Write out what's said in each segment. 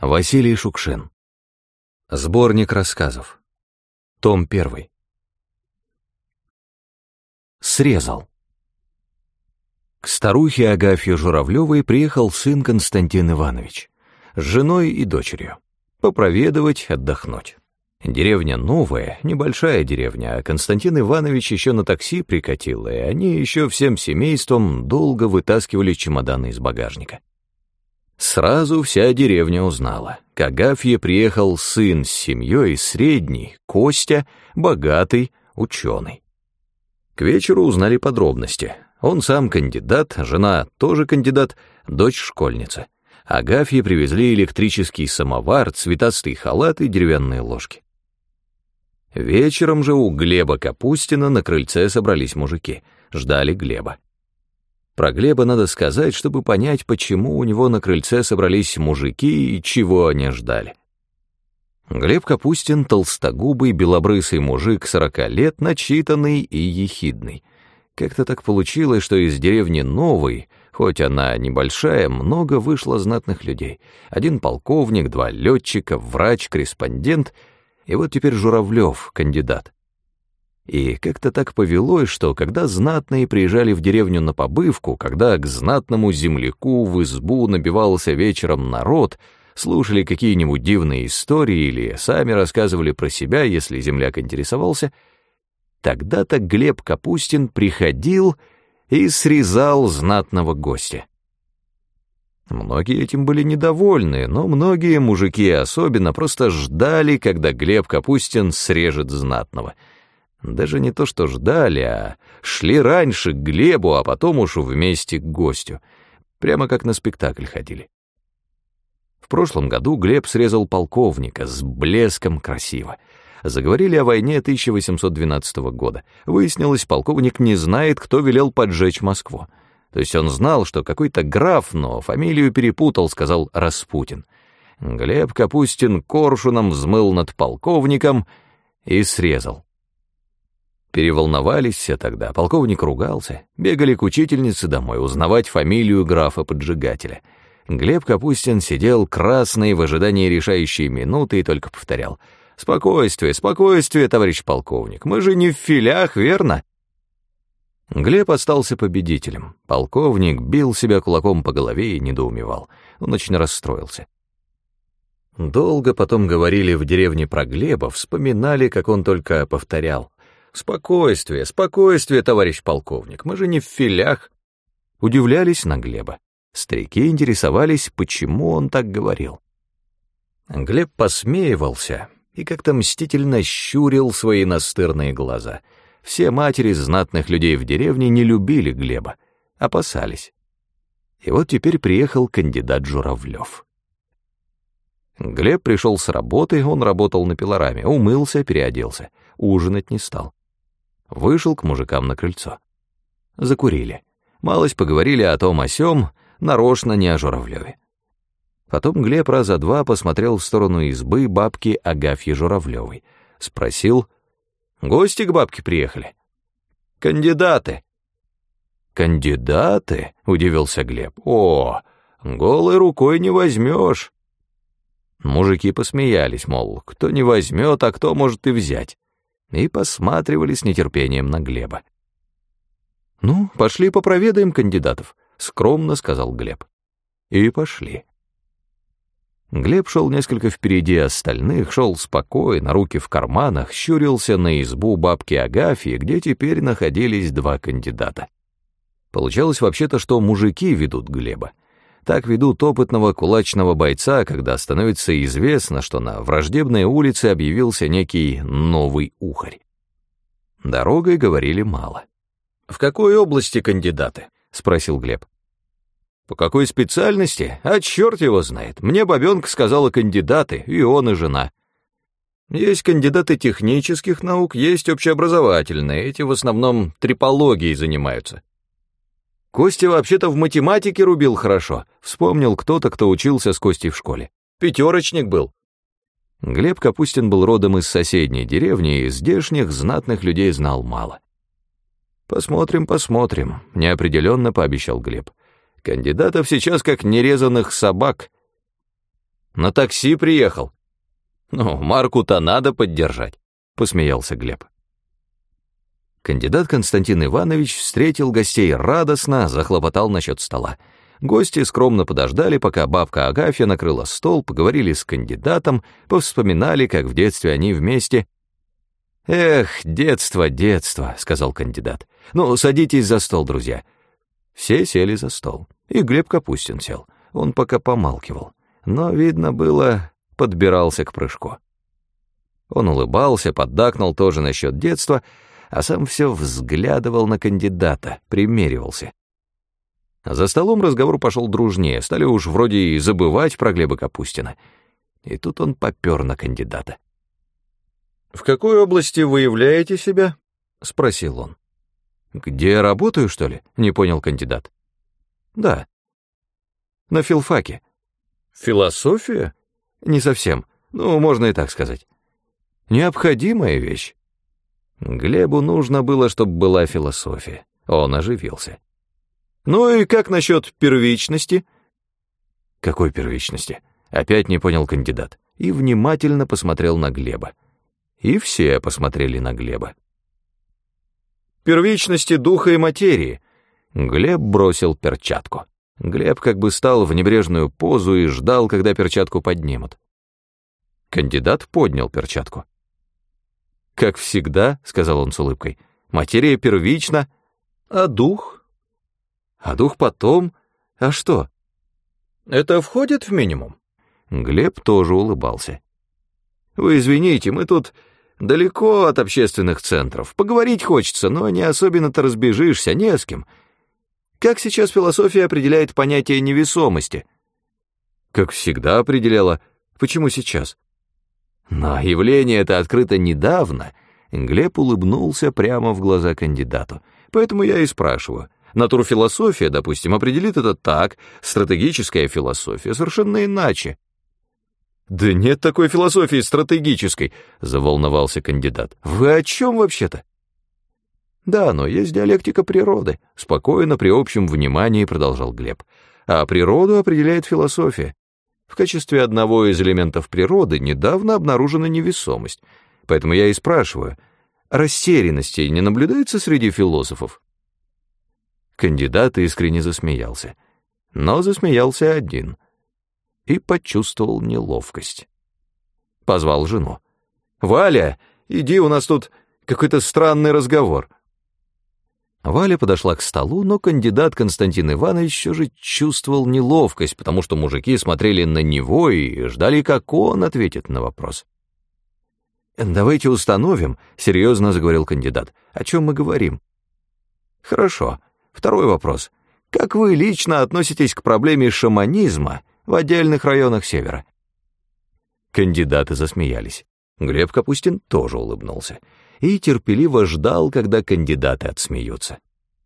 Василий Шукшин. Сборник рассказов. Том 1. Срезал. К старухе Агафье Журавлевой приехал сын Константин Иванович с женой и дочерью попроведывать, отдохнуть. Деревня новая, небольшая деревня, а Константин Иванович еще на такси прикатил, и они еще всем семейством долго вытаскивали чемоданы из багажника. Сразу вся деревня узнала. К Агафье приехал сын с семьей, средний, Костя, богатый, ученый. К вечеру узнали подробности. Он сам кандидат, жена тоже кандидат, дочь школьница. Агафье привезли электрический самовар, цветастый халат и деревянные ложки. Вечером же у Глеба Капустина на крыльце собрались мужики, ждали Глеба. Про Глеба надо сказать, чтобы понять, почему у него на крыльце собрались мужики и чего они ждали. Глеб Капустин — толстогубый, белобрысый мужик 40 лет, начитанный и ехидный. Как-то так получилось, что из деревни Новой, хоть она небольшая, много вышло знатных людей. Один полковник, 2 летчика, врач, корреспондент, и вот теперь Журавлев, кандидат. И как-то так повелось, что когда знатные приезжали в деревню на побывку, когда к знатному земляку в избу набивался вечером народ, слушали какие-нибудь дивные истории или сами рассказывали про себя, если земляк интересовался, тогда-то Глеб Капустин приходил и срезал знатного гостя. Многие этим были недовольны, но многие мужики особенно просто ждали, когда Глеб Капустин срежет знатного. Даже не то что ждали, а шли раньше к Глебу, а потом уж вместе к гостю. Прямо как на спектакль ходили. В прошлом году Глеб срезал полковника с блеском красиво. Заговорили о войне 1812 года. Выяснилось, полковник не знает, кто велел поджечь Москву. То есть он знал, что какой-то граф, но фамилию перепутал, сказал Распутин. Глеб Капустин коршуном взмыл над полковником и срезал. Переволновались все тогда, полковник ругался, бегали к учительнице домой узнавать фамилию графа-поджигателя. Глеб Капустин сидел красный в ожидании решающей минуты и только повторял: «Спокойствие, спокойствие, товарищ полковник, мы же не в филях, верно?» Глеб остался победителем. Полковник бил себя кулаком по голове и недоумевал. Он очень расстроился. Долго потом говорили в деревне про Глеба, вспоминали, как он только повторял: «Спокойствие, спокойствие, товарищ полковник, мы же не в филях». Удивлялись на Глеба. Старики интересовались, почему он так говорил. Глеб посмеивался и как-то мстительно щурил свои настырные глаза. Все матери знатных людей в деревне не любили Глеба, опасались. И вот теперь приехал кандидат Журавлев. Глеб пришел с работы, он работал на пилораме, умылся, переоделся, ужинать не стал. Вышел к мужикам на крыльцо. Закурили. Малость поговорили о том о сём, нарочно не о Журавлеве. Потом Глеб раза 2 посмотрел в сторону избы бабки Агафьи Журавлевой. Спросил: «Гости к бабке приехали?» «Кандидаты». «Кандидаты?» — удивился Глеб. «О, голой рукой не возьмешь». Мужики посмеялись, мол, кто не возьмет, а кто может и взять. И посматривали с нетерпением на Глеба. «Ну, пошли попроведаем кандидатов», — скромно сказал Глеб. И пошли. Глеб шел несколько впереди остальных, шел спокойно, руки в карманах, щурился на избу бабки Агафьи, где теперь находились 2 кандидата. Получалось вообще-то, что мужики ведут Глеба. Так ведут опытного кулачного бойца, когда становится известно, что на враждебной улице объявился некий новый ухарь. Дорогой говорили мало. «В какой области кандидаты?» — спросил Глеб. «По какой специальности? А черт его знает. Мне бабенка сказала кандидаты, и он, и жена. Есть кандидаты технических наук, есть общеобразовательные, эти в основном трипологией занимаются. Костя вообще-то в математике рубил хорошо», — вспомнил кто-то, кто учился с Костей в школе. «5-рочник был». Глеб Капустин был родом из соседней деревни, и здешних знатных людей знал мало. «Посмотрим, посмотрим», — неопределенно пообещал Глеб. «Кандидатов сейчас как нерезанных собак». На такси приехал. Ну, Марку-то надо поддержать, посмеялся Глеб. Кандидат Константин Иванович встретил гостей радостно, захлопотал насчет стола. Гости скромно подождали, пока бабка Агафья накрыла стол, поговорили с кандидатом, повспоминали, как в детстве они вместе. «Эх, детство, детство», — сказал кандидат. «Ну, садитесь за стол, друзья». Все сели за стол, и Глеб Капустин сел. Он пока помалкивал, но, видно было, подбирался к прыжку. Он улыбался, поддакнул тоже насчет детства, а сам все взглядывал на кандидата, примеривался. За столом разговор пошел дружнее, стали уж вроде и забывать про Глеба Капустина. И тут он попер на кандидата. «В какой области вы являете себя?» — спросил он. «Где работаю, что ли?» — не понял кандидат. «Да». «На филфаке». «Философия?» «Не совсем. Ну, можно и так сказать». «Необходимая вещь». Глебу нужно было, чтобы была философия. Он оживился. «Ну и как насчет первичности?» «Какой первичности?» Опять не понял кандидат и внимательно посмотрел на Глеба. И все посмотрели на Глеба. «Первичности духа и материи». Глеб бросил перчатку. Глеб как бы стал в небрежную позу и ждал, когда перчатку поднимут. Кандидат поднял перчатку. «Как всегда», — сказал он с улыбкой, — «материя первична, а дух? А дух потом? А что? Это входит в минимум?» Глеб тоже улыбался. «Вы извините, мы тут далеко от общественных центров. Поговорить хочется, но не особенно-то разбежишься, не с кем. Как сейчас философия определяет понятие невесомости?» «Как всегда определяла. Почему сейчас?» «Но явление это открыто недавно». Глеб улыбнулся прямо в глаза кандидату. «Поэтому я и спрашиваю. Натурфилософия, допустим, определит это так, стратегическая философия совершенно иначе». «Да нет такой философии стратегической», — заволновался кандидат. «Вы о чем вообще-то?» «Да, но есть диалектика природы», — спокойно при общем внимании продолжал Глеб. «А природу определяет философия. В качестве одного из элементов природы недавно обнаружена невесомость. Поэтому я и спрашиваю, растерянности не наблюдается среди философов?» Кандидат искренне засмеялся. Но засмеялся один. И почувствовал неловкость. Позвал жену. «Валя, иди, у нас тут какой-то странный разговор». Валя подошла к столу, но кандидат Константин Иванович все же чувствовал неловкость, потому что мужики смотрели на него и ждали, как он ответит на вопрос. «Давайте установим», — серьезно заговорил кандидат, — «о чем мы говорим». «Хорошо. Второй вопрос. Как вы лично относитесь к проблеме шаманизма в отдельных районах Севера?» Кандидаты засмеялись. Глеб Капустин тоже улыбнулся и терпеливо ждал, когда кандидаты отсмеются.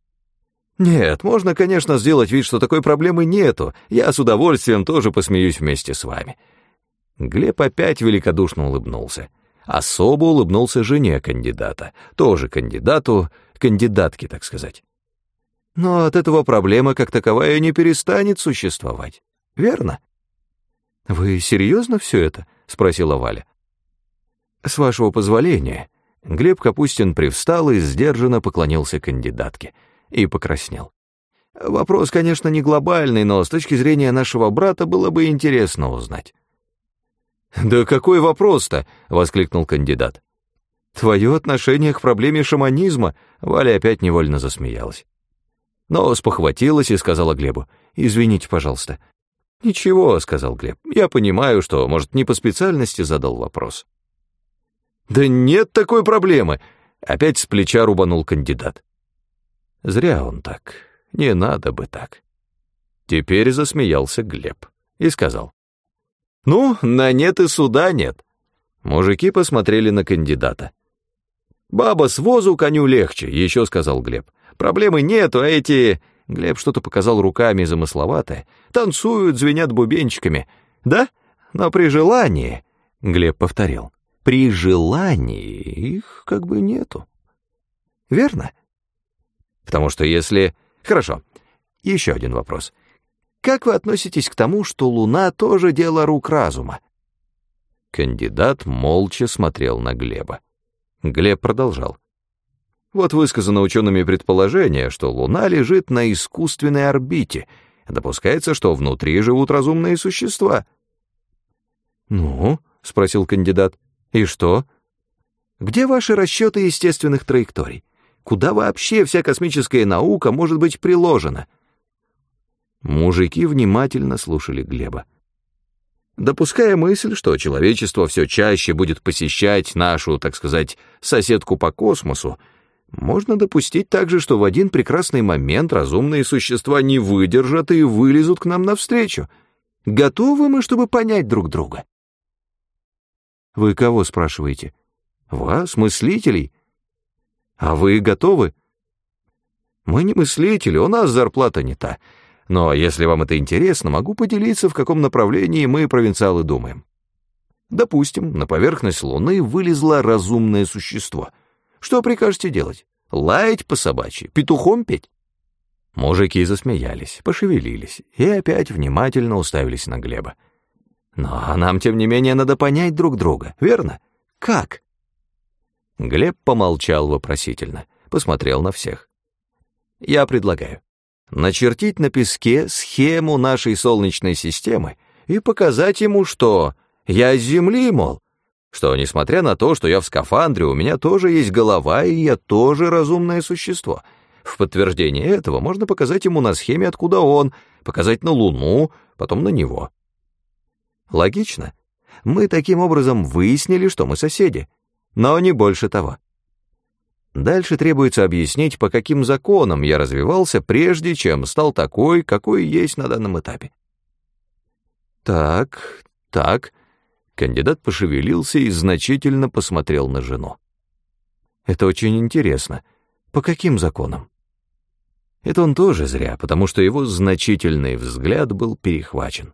«Нет, можно, конечно, сделать вид, что такой проблемы нету. Я с удовольствием тоже посмеюсь вместе с вами». Глеб опять великодушно улыбнулся. Особо улыбнулся жене кандидата, тоже кандидату, кандидатке, так сказать. «Но от этого проблема как таковая не перестанет существовать, верно?» «Вы серьезно все это?» — спросила Валя. «С вашего позволения». Глеб Капустин привстал и сдержанно поклонился кандидатке. И покраснел. «Вопрос, конечно, не глобальный, но с точки зрения нашего брата было бы интересно узнать». «Да какой вопрос-то?» — воскликнул кандидат. «Твое отношение к проблеме шаманизма?» — Валя опять невольно засмеялась. Но спохватилась и сказала Глебу: «Извините, пожалуйста». «Ничего», — сказал Глеб, — «я понимаю, что, может, не по специальности задал вопрос». «Да нет такой проблемы!» — опять с плеча рубанул кандидат. Зря он так, не надо бы так. Теперь засмеялся Глеб и сказал: «Ну, на нет и суда нет». Мужики посмотрели на кандидата. «Баба с возу коню легче», — еще сказал Глеб. «Проблемы нету, а эти...» Глеб что-то показал руками замысловатое. «Танцуют, звенят бубенчиками. Да? Но при желании...» Глеб повторил. «При желании их как бы нету. Верно? Потому что если...» Хорошо, еще один вопрос. Как вы относитесь к тому, что Луна тоже дело рук разума?» Кандидат молча смотрел на Глеба. Глеб продолжал. «Вот высказано учеными предположение, что Луна лежит на искусственной орбите. Допускается, что внутри живут разумные существа». «Ну?» — спросил кандидат. «И что? Где ваши расчеты естественных траекторий? Куда вообще вся космическая наука может быть приложена?» Мужики внимательно слушали Глеба. «Допуская мысль, что человечество все чаще будет посещать нашу, так сказать, соседку по космосу, можно допустить также, что в один прекрасный момент разумные существа не выдержат и вылезут к нам навстречу. Готовы мы, чтобы понять друг друга?» «Вы кого спрашиваете?» «Вас, мыслителей. А вы готовы?» «Мы не мыслители, у нас зарплата не та. Но если вам это интересно, могу поделиться, в каком направлении мы, провинциалы, думаем. Допустим, на поверхность Луны вылезло разумное существо. Что прикажете делать? Лаять по собачьи, петухом петь?» Мужики засмеялись, пошевелились и опять внимательно уставились на Глеба. «Но нам, тем не менее, надо понять друг друга, верно? Как?» Глеб помолчал вопросительно, посмотрел на всех. «Я предлагаю начертить на песке схему нашей Солнечной системы и показать ему, что я с Земли, мол, что, несмотря на то, что я в скафандре, у меня тоже есть голова, и я тоже разумное существо. В подтверждение этого можно показать ему на схеме, откуда он, показать на Луну, потом на него. Логично? Мы таким образом выяснили, что мы соседи, но не больше того. Дальше требуется объяснить, по каким законам я развивался, прежде чем стал такой, какой есть на данном этапе. Так. Кандидат пошевелился и значительно посмотрел на жену. «Это очень интересно. По каким законам?» Это он тоже зря, потому что его значительный взгляд был перехвачен.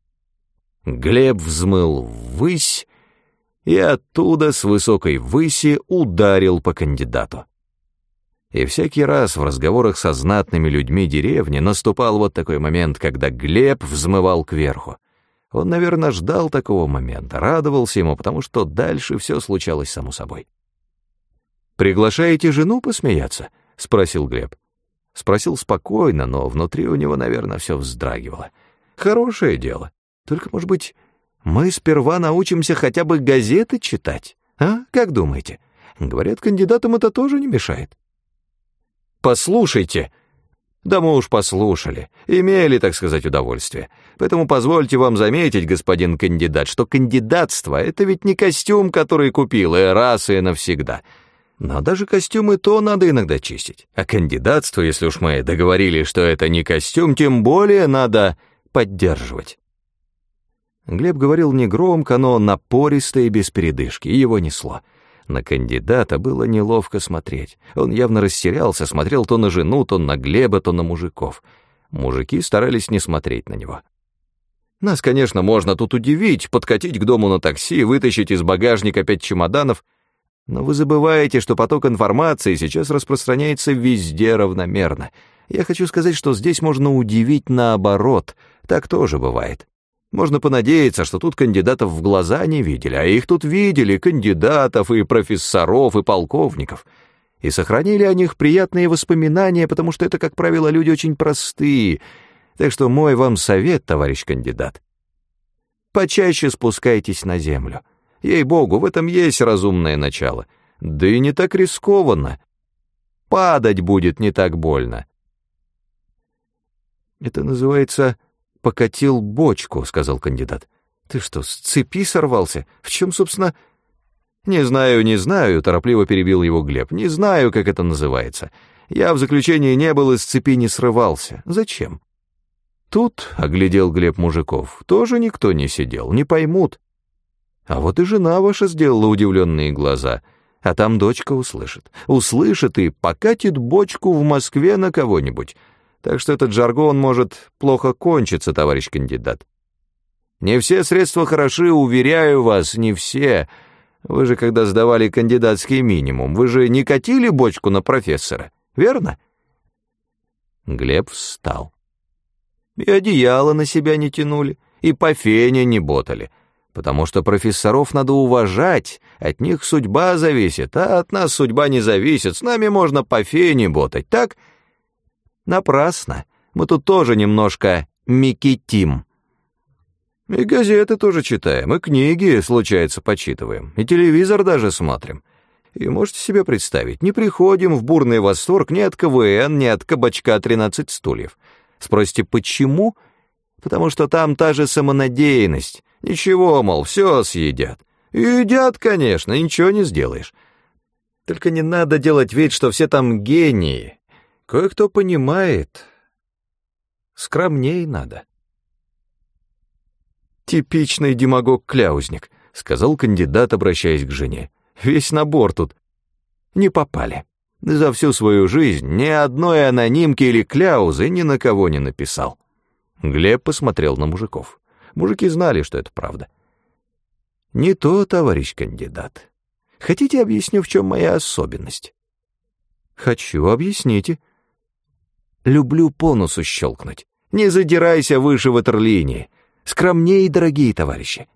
Глеб взмыл ввысь, и оттуда, с высокой выси, ударил по кандидату. И всякий раз в разговорах со знатными людьми деревни наступал вот такой момент, когда Глеб взмывал кверху. Он, наверное, ждал такого момента, радовался ему, потому что дальше все случалось само собой. «Приглашаете жену посмеяться?» — спросил Глеб. Спросил спокойно, но внутри у него, наверное, все вздрагивало. «Хорошее дело. Только, может быть, мы сперва научимся хотя бы газеты читать, а? Как думаете? Говорят, кандидатам это тоже не мешает». «Послушайте!» «Да мы уж послушали, имели, так сказать, удовольствие. Поэтому позвольте вам заметить, господин кандидат, что кандидатство — это ведь не костюм, который купил, и раз и навсегда. Но даже костюмы то надо иногда чистить. А кандидатство, если уж мы договорились, что это не костюм, тем более надо поддерживать». Глеб говорил негромко, но напористо и без передышки, и его несло. На кандидата было неловко смотреть. Он явно растерялся, смотрел то на жену, то на Глеба, то на мужиков. Мужики старались не смотреть на него. «Нас, конечно, можно тут удивить, подкатить к дому на такси, вытащить из багажника 5 чемоданов, но вы забываете, что поток информации сейчас распространяется везде равномерно. Я хочу сказать, что здесь можно удивить наоборот, так тоже бывает. Можно понадеяться, что тут кандидатов в глаза не видели, а их тут видели, кандидатов и профессоров, и полковников. И сохранили о них приятные воспоминания, потому что это, как правило, люди очень простые. Так что мой вам совет, товарищ кандидат. Почаще спускайтесь на землю. Ей-богу, в этом есть разумное начало. Да и не так рискованно. Падать будет не так больно. Это называется... «Покатил бочку», — сказал кандидат. «Ты что, с цепи сорвался? В чем, собственно...» «Не знаю», — торопливо перебил его Глеб. «Не знаю, как это называется. Я в заключении не был и с цепи не срывался. Зачем?» «Тут», — оглядел Глеб мужиков, — «тоже никто не сидел, не поймут. А вот и жена ваша сделала удивленные глаза, а там дочка услышит. Услышит и покатит бочку в Москве на кого-нибудь. Так что этот жаргон может плохо кончиться, товарищ кандидат. Не все средства хороши, уверяю вас, не все. Вы же, когда сдавали кандидатский минимум, вы же не катили бочку на профессора, верно?» Глеб встал. И одеяло на себя не тянули, и по фене не ботали, потому что профессоров надо уважать, от них судьба зависит, а от нас судьба не зависит, с нами можно по фене ботать, так? Напрасно, мы тут тоже немножко мекитим. И газеты тоже читаем, и книги, случается, почитываем, и телевизор даже смотрим. И можете себе представить, не приходим в бурный восторг ни от КВН, ни от кабачка 13 стульев. Спросите, почему? Потому что там та же самонадеянность. Ничего, мол, все съедят. И едят, конечно, ничего не сделаешь. Только не надо делать вид, что все там гении. Кое-кто понимает. Скромней надо. «Типичный демагог-кляузник», — сказал кандидат, обращаясь к жене. «Весь набор тут. Не попали. За всю свою жизнь ни одной анонимки или кляузы ни на кого не написал». Глеб посмотрел на мужиков. Мужики знали, что это правда. «Не то, товарищ кандидат. Хотите, объясню, в чем моя особенность?» «Хочу, объясните». «Люблю по носу щелкнуть. Не задирайся выше ватерлинии. Скромнее, дорогие товарищи».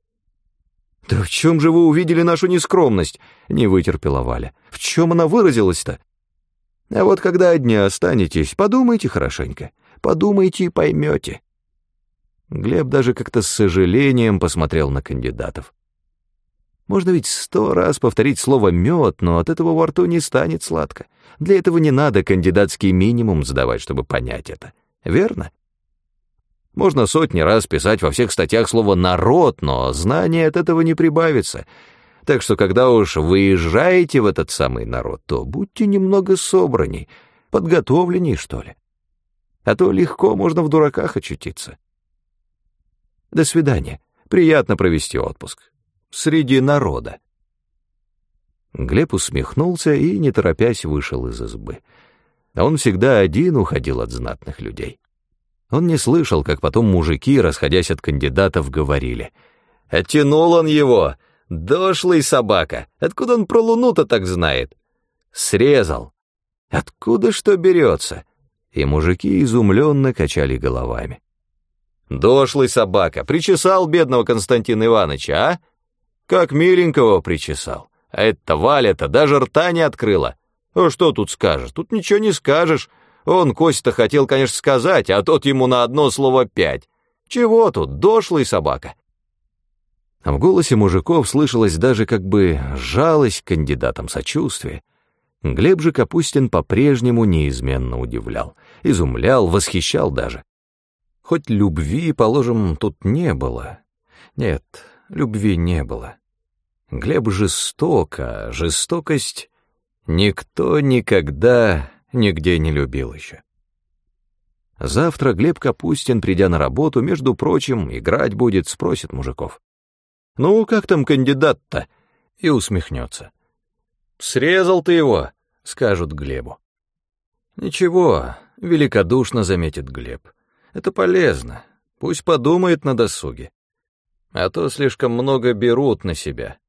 «Да в чем же вы увидели нашу нескромность?» — не вытерпела Валя. «В чем она выразилась-то?» «А вот когда одни останетесь, подумайте хорошенько. Подумайте и поймете». Глеб даже как-то с сожалением посмотрел на кандидатов. Можно ведь 100 раз повторить слово «мед», но от этого во рту не станет сладко. Для этого не надо кандидатский минимум сдавать, чтобы понять это. Верно? Можно 100 раз писать во всех статьях слово «народ», но знания от этого не прибавится. Так что, когда уж выезжаете в этот самый народ, то будьте немного собранней, подготовленней, что ли. А то легко можно в дураках очутиться. До свидания. Приятно провести отпуск. Среди народа. Глеб усмехнулся и, не торопясь, вышел из избы. А он всегда один уходил от знатных людей. Он не слышал, как потом мужики, расходясь от кандидатов, говорили: «Оттянул он его! Дошлый собака! Откуда он про Луну-то так знает? Срезал! Откуда что берется?» И мужики изумленно качали головами. «Дошлый собака! Причесал бедного Константина Ивановича, а? Как миленького причесал! А эта Валя-то даже рта не открыла! А что тут скажешь? Тут ничего не скажешь! Он Костя-то хотел, конечно, сказать, а тот ему на одно слово 5. Чего тут, дошлый собака?» А в голосе мужиков слышалось даже как бы жалость к кандидатам, сочувствие. Глеб же Капустин по-прежнему неизменно удивлял, изумлял, восхищал даже. Хоть любви, положим, тут не было. Нет, любви не было. Глеб жесток, а жестокость никто никогда нигде не любил еще. Завтра Глеб Капустин, придя на работу, между прочим, играть будет, спросит мужиков: «Ну, как там кандидат-то?» И усмехнется. «Срезал ты его», — скажут Глебу. «Ничего», — великодушно заметит Глеб. «Это полезно. Пусть подумает на досуге. А то слишком много берут на себя.